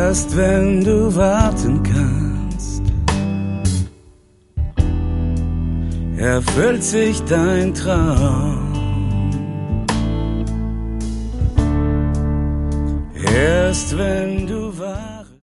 Erst wenn du warten kannst, erfüllt sich dein Traum. Erst wenn du wartest.